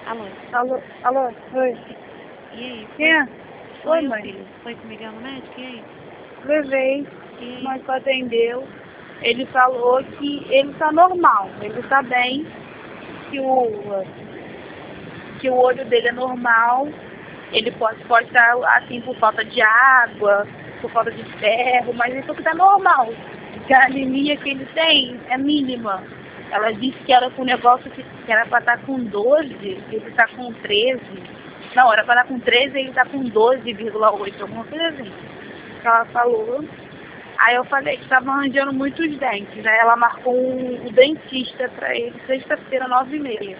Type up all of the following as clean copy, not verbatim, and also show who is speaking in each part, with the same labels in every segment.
Speaker 1: Alô?
Speaker 2: Alô? Alô? Oi.
Speaker 1: E aí?
Speaker 2: Quem é? Oi,
Speaker 1: Oi,
Speaker 2: mãe.
Speaker 1: filho. Foi com o Miguel no médico? E aí?
Speaker 2: Levei,
Speaker 1: E aí?
Speaker 2: mas só atendeu. Ele falou que ele tá normal, ele tá bem, que o olho dele é normal, ele pode estar assim por falta de água, por falta de ferro, mas isso que tá normal. Que a anemia que ele tem é mínima. Ela disse que era com um negócio que era para estar com 12, ele tá com 13. Não, era para estar com 13 e ele tá com 12,8, alguma coisa assim. Que ela falou. Aí eu falei que estava arranjando muitos dentes. Aí ela marcou um dentista para ele, sexta-feira, 9h30.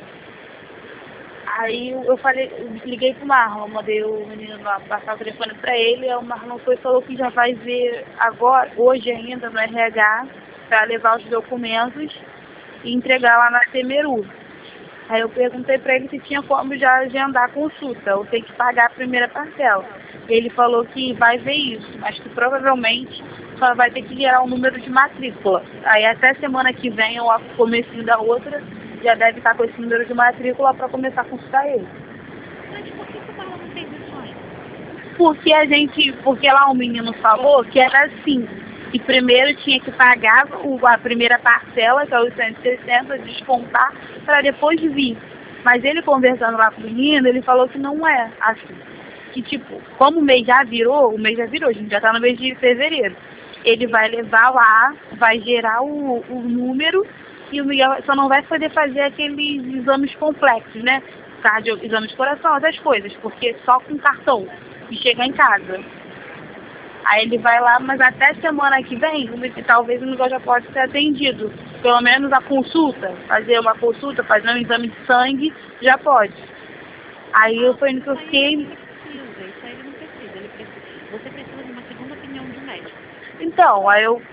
Speaker 2: Aí eu falei, liguei pro Marlon, mandei o menino lá passar o telefone para ele, aí o Marlon foi e falou que já vai ver agora, hoje ainda, no RH, para levar os documentos e entregar lá na Temeru. Aí eu perguntei para ele se tinha como já agendar a consulta, ou tem que pagar a primeira parcela. Ele falou que vai ver isso, mas que provavelmente só vai ter que gerar um número de matrícula. Aí até semana que vem, ou a comecinho da outra, já deve estar com esse número de matrícula para começar a consultar ele.
Speaker 1: Mas por que o Marlon não fez isso antes?
Speaker 2: Porque lá o menino falou que era assim, que primeiro tinha que pagar a primeira parcela, que é os 160, descontar, para depois vir. Mas ele conversando lá com o menino, ele falou que não é assim. Que tipo, como o mês já virou, a gente já está no mês de fevereiro. Ele vai levar lá, vai gerar o número e o Miguel só não vai poder fazer aqueles exames complexos, né? Exame de coração, essas coisas, porque só com cartão e chegar em casa. Aí ele vai lá, mas até semana que vem, talvez o Miguel já pode ser atendido. Pelo menos a consulta, fazer uma consulta, fazer um exame de sangue, já pode. Aí eu fui no que eu fiquei.
Speaker 1: Isso aí ele não precisa. Você precisa de uma segunda opinião de um médico.
Speaker 2: Então,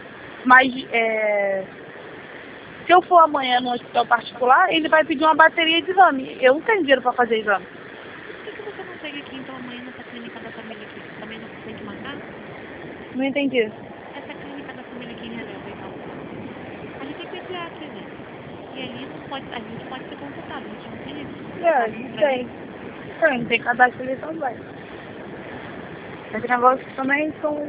Speaker 2: se eu for amanhã no hospital particular, ele vai pedir uma bateria de exame. Eu não tenho dinheiro para fazer exame.
Speaker 1: Por que você não chega aqui então amanhã nessa clínica da família aqui? Também não tem que marcar?
Speaker 2: Não entendi.
Speaker 1: Essa clínica da família aqui em Releva, então. Ali tem pediatra, né? E ali a gente pode ser consultado, a gente não tem isso.
Speaker 2: Tem. Não tem cadastro ali também. Esse negócio também são.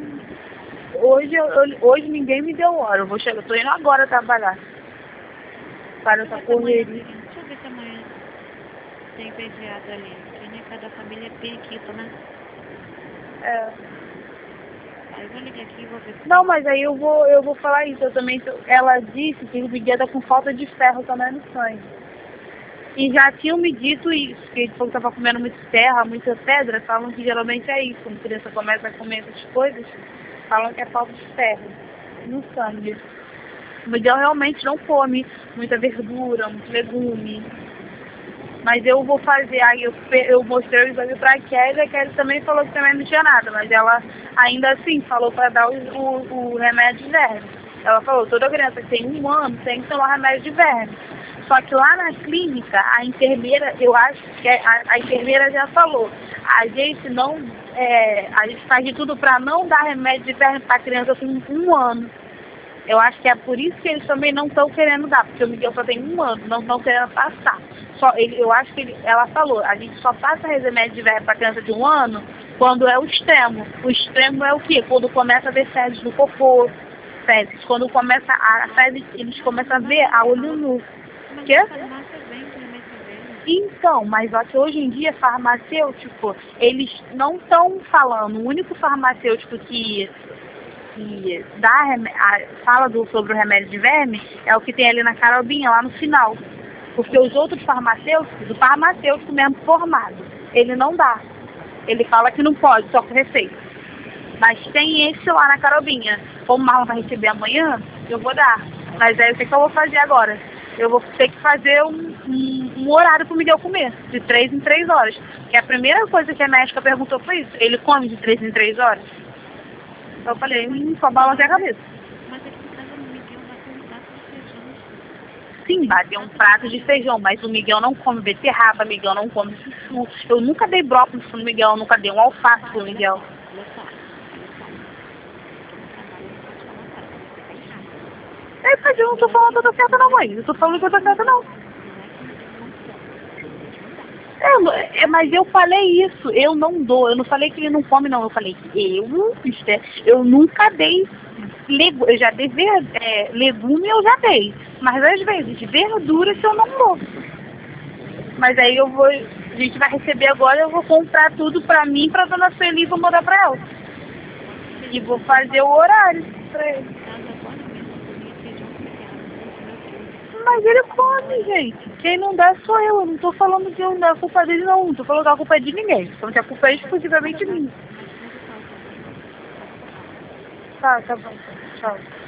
Speaker 2: Hoje ninguém me deu hora. Eu tô indo agora trabalhar. Para essa correria.
Speaker 1: Deixa eu ver se amanhã tem pediatra ali. Clínica da família Periquito, né?
Speaker 2: É.
Speaker 1: Aí eu vou ligar aqui e vou ver se
Speaker 2: Não, mas aí eu vou falar isso. Ela disse que o Miguel tá com falta de ferro também no sangue. E já tinham me dito isso, que ele falou que estava comendo muita terra, muita pedra, falam que geralmente é isso, quando a criança começa a comer essas coisas, falam que é falta de ferro no sangue. O Miguel realmente não come muita verdura, muito legume. Mas eu vou fazer, aí eu mostrei o exame pra Kelly, a Kelly também falou que também não tinha nada, mas ela ainda assim falou para dar o remédio de verme. Ela falou, toda criança que tem 1 ano tem que tomar remédio de verme. Só que lá na clínica, a enfermeira, eu acho que a enfermeira já falou, a gente faz de tudo para não dar remédio de verme para criança com 1 ano. Eu acho que é por isso que eles também não estão querendo dar, porque o Miguel só tem 1 ano, não estão querendo passar. Eu acho que ela falou, a gente só passa remédio de verme para criança de 1 ano quando é o extremo. O extremo é o quê? Quando começa a ver fezes no cocô, fezes. Quando começa a fezes, eles começam a ver a olho nu. Quê? Então, mas só que hoje em dia farmacêutico, eles não estão falando. O único farmacêutico que fala sobre o remédio de verme é o que tem ali na Carobinha, lá no final. Porque os outros farmacêuticos, o farmacêutico mesmo formado, ele não dá. Ele fala que não pode, só com receita. Mas tem esse lá na Carobinha. Como o Marlon vai receber amanhã, eu vou dar. Mas aí o que eu vou fazer agora? Eu vou ter que fazer um horário pro Miguel comer, de 3 em 3 horas. Que a primeira coisa que a médica perguntou foi isso. Ele come de 3 em 3 horas? Então eu falei, só balanceei a cabeça.
Speaker 1: Mas aqui em casa o Miguel bateu um prato de feijão.
Speaker 2: Sim, bateu um prato de feijão, mas o Miguel não come beterraba, o Miguel não come chuchu. Eu nunca dei brócolis pro Miguel, eu nunca dei um alface pro Miguel.
Speaker 1: Olha só.
Speaker 2: Tadinho, eu não tô falando que eu tô certa não, mãe. Eu tô falando que eu tô certa não. Mas eu falei isso, eu não dou, eu não falei que ele não come não, eu falei que eu nunca dei, eu já dei legume eu já dei, mas às vezes verduras eu não dou. Mas aí a gente vai receber agora, eu vou comprar tudo pra mim, pra dona Sueli, vou mandar pra ela. E vou fazer o horário pra ele. Mas ele come, gente. Quem não dá sou eu não tô falando que não dá a culpa dele não tô falando que a culpa é de ninguém. Tô falando que a culpa é exclusivamente minha. Tá bom. Tchau.